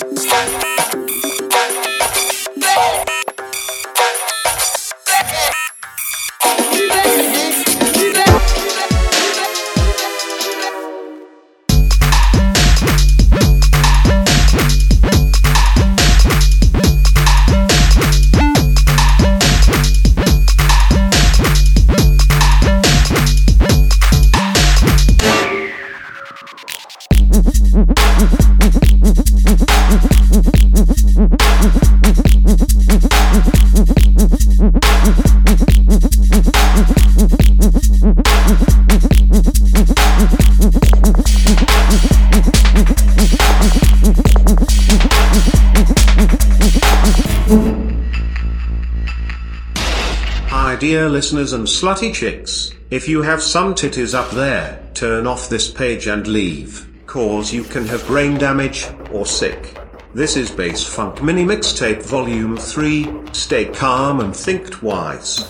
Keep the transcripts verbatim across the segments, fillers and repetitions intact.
Dear listeners and slutty chicks, if you have some titties up there, turn off this page and leave, cause you can have brain damage, or sick. This is Bass Funk Mini Mixtape Volume three, stay calm and think twice.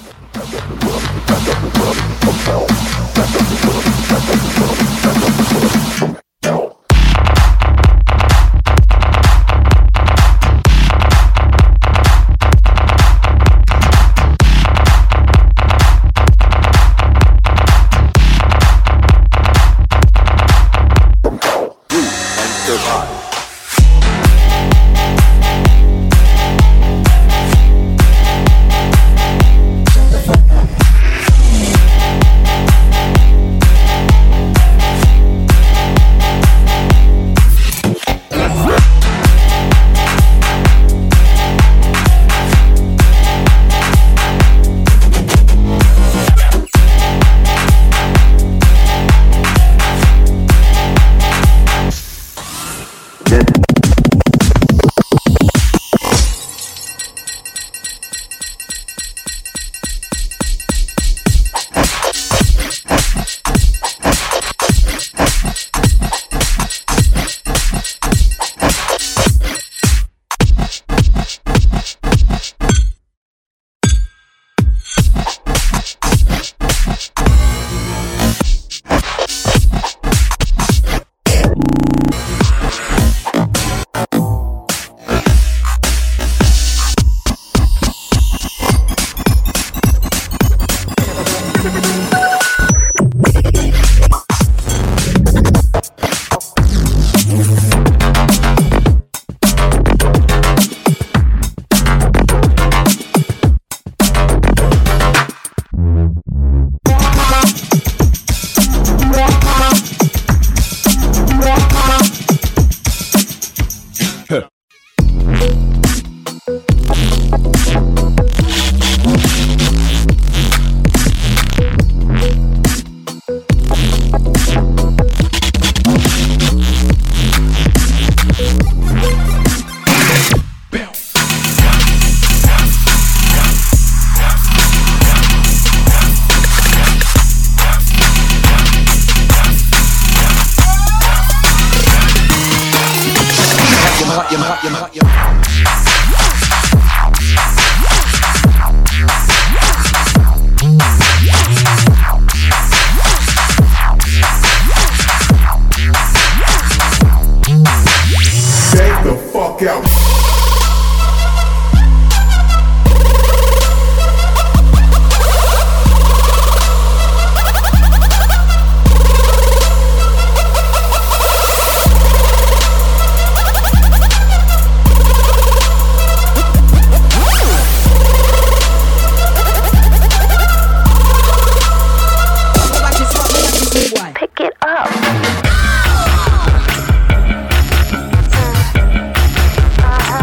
Uh-huh.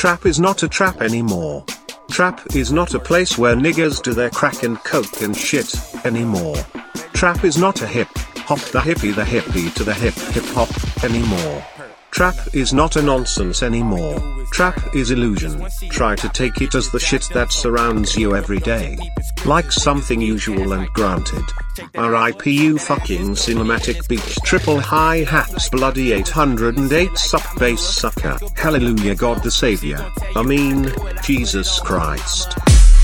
Trap is not a trap anymore. Trap is not a place where niggers do their crack and coke and shit anymore. Trap is not a hip hop the hippie the hippie to the hip hip hop anymore. Trap is not a nonsense anymore. Trap is illusion. Try to take it as the shit that surrounds you every day. Like something usual and granted. R I P you fucking cinematic beach triple hi hats bloody eight hundred eight sup bass sucker. Hallelujah God the Savior. I mean, Jesus Christ.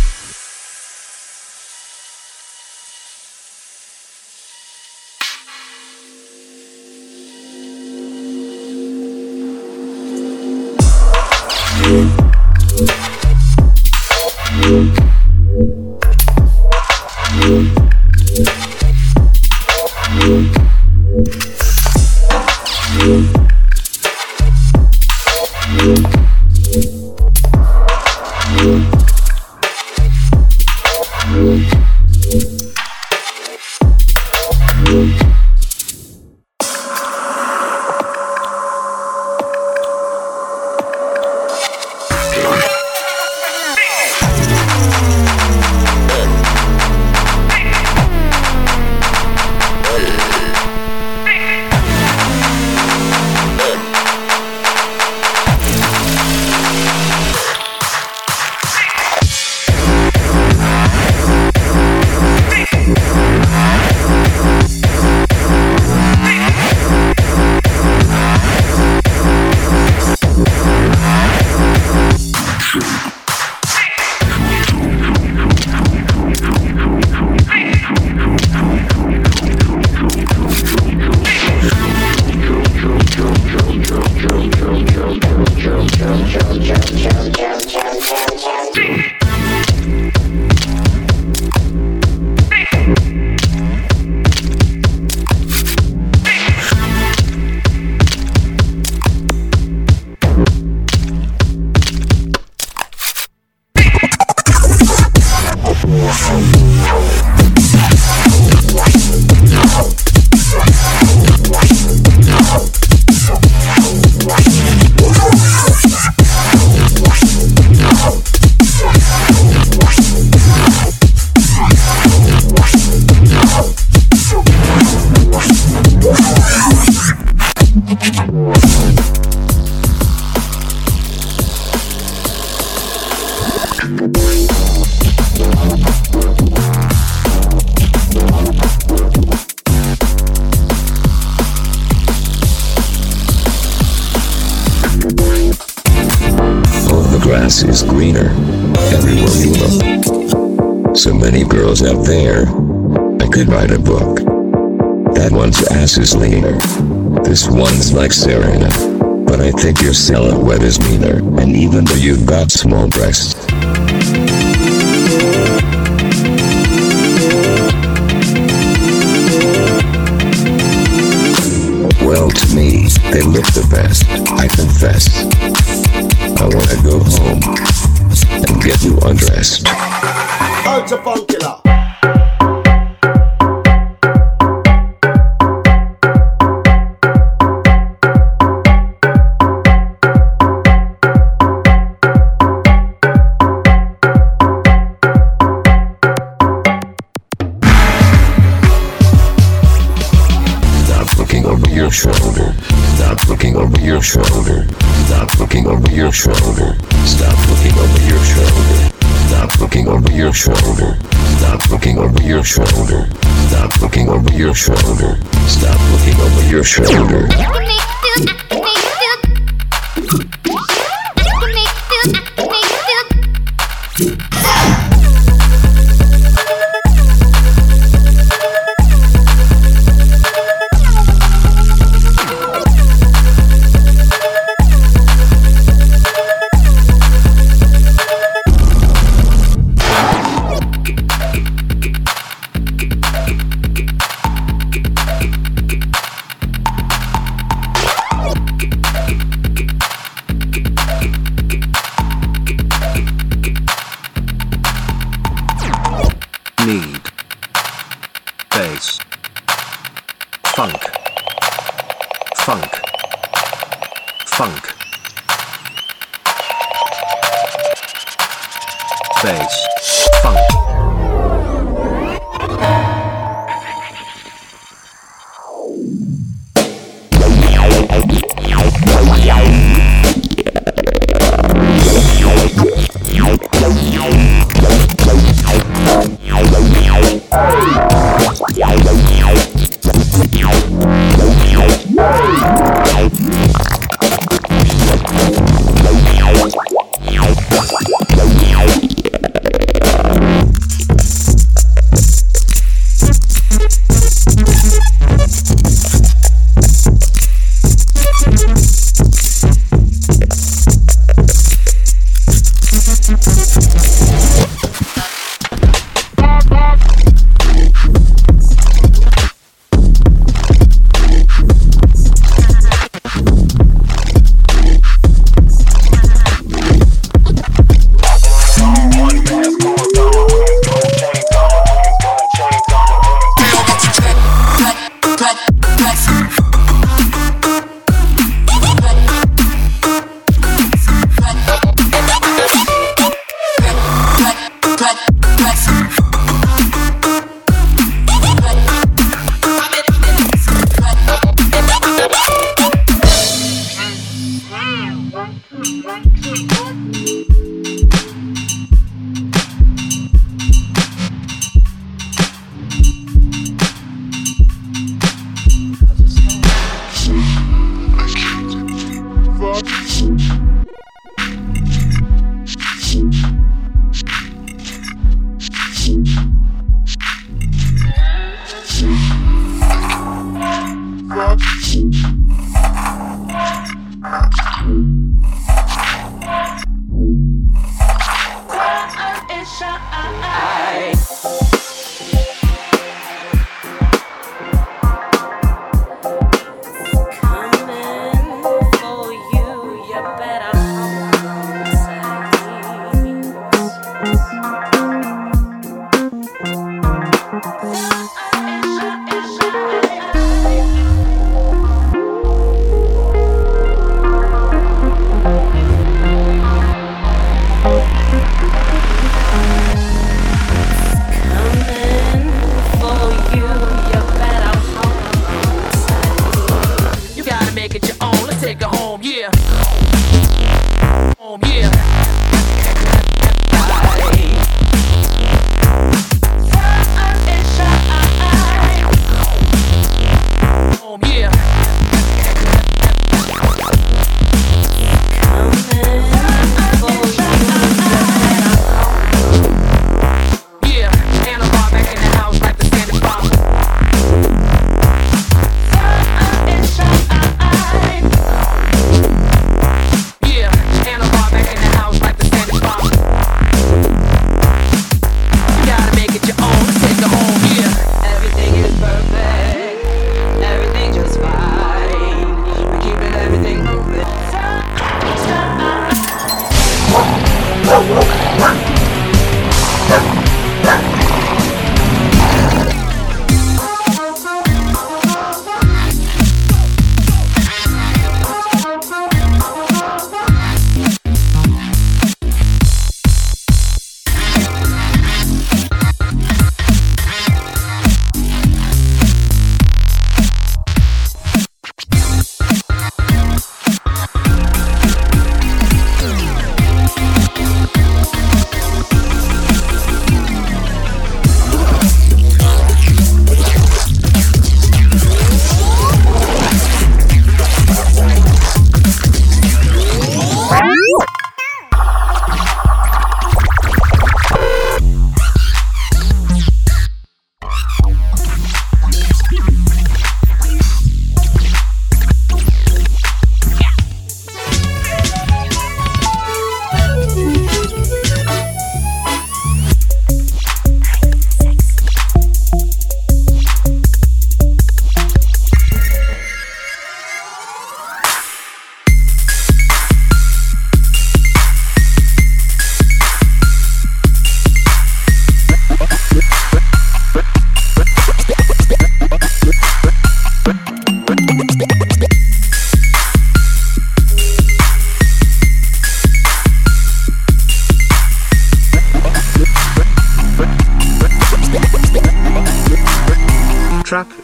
Grass is greener everywhere you look. So many girls out there. I could write a book. That one's ass is leaner. This one's like Serena. But I think your silhouette is meaner. And even though you've got small breasts. Well, to me, they look the best, I confess. I wanna go home and get you undressed. Ultra Funk Killer. Your shoulder. Stop looking over your shoulder. Stop looking over your shoulder. Stop looking over your shoulder. Stop looking over your shoulder. Stop looking over your shoulder. Stop looking over your shoulder. Stop looking over your shoulder. Need. Bass. Funk. Funk. Funk. bass, funk.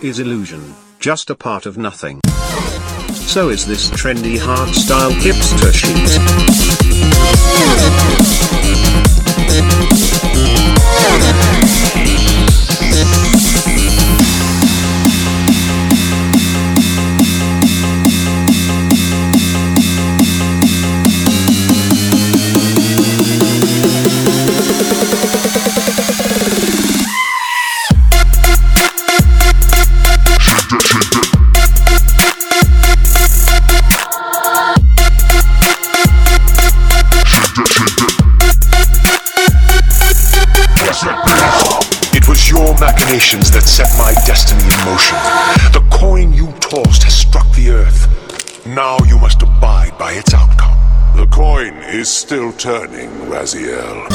is illusion, just a part of nothing. So is this trendy hardstyle hipster sheet. That set my destiny in motion. The coin you tossed has struck the earth. Now you must abide by its outcome. The coin is still turning, Raziel.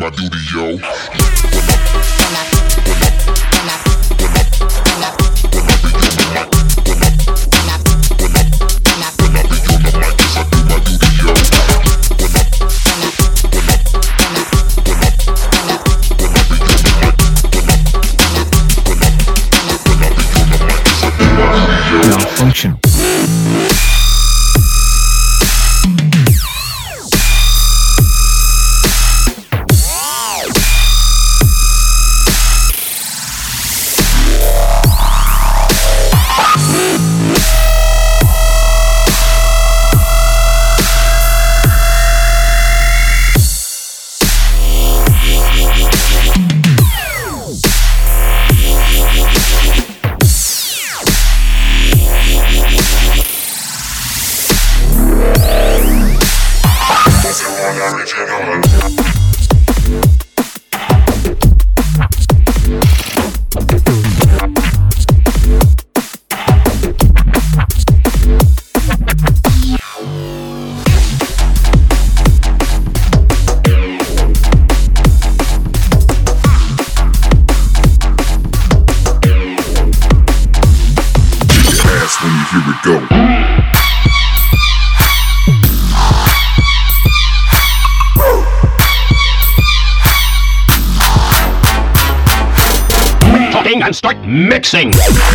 my duty, yo. Malfunction. And start mixing.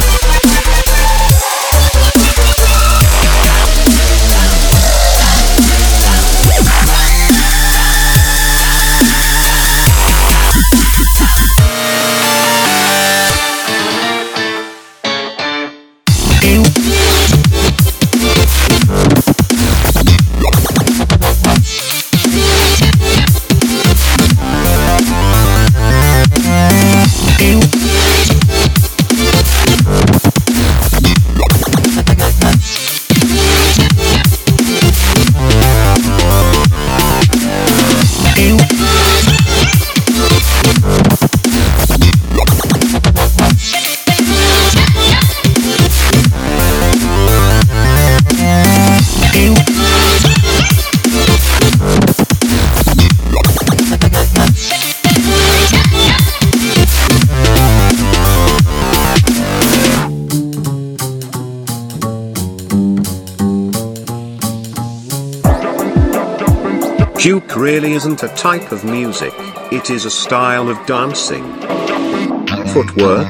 Juke really isn't a type of music, it is a style of dancing. Footwork.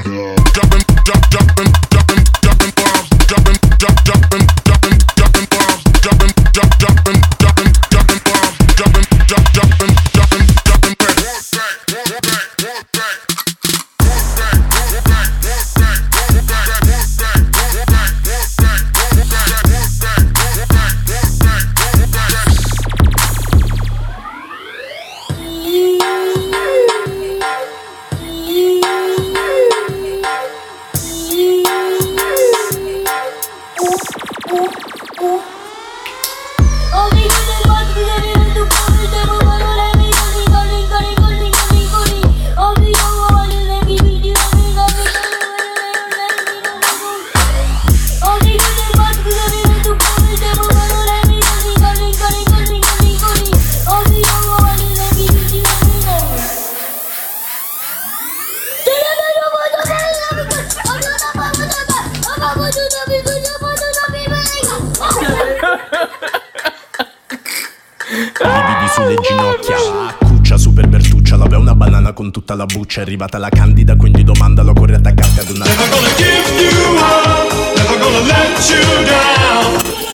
Lividi sulle ginocchia, cuccia super bertuccia, l'aveva una banana con tutta la buccia. È arrivata la candida, quindi domandalo, corri attaccarti ad una. Never gonna give you up, never gonna let you down.